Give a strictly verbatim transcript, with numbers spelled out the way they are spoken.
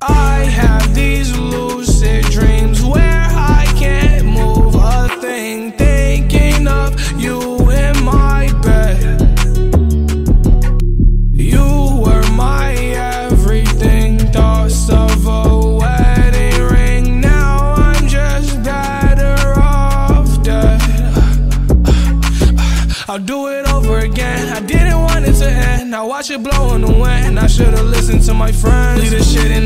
I have these lucid dreams where I can't move a thing, thinking of you in my bed. You were my everything, thoughts of a wedding ring. Now I'm just better off dead. I'll do it over again. I didn't want it to end. Now watch it blow in the wind. I should've listened to my friends. Leave this shit in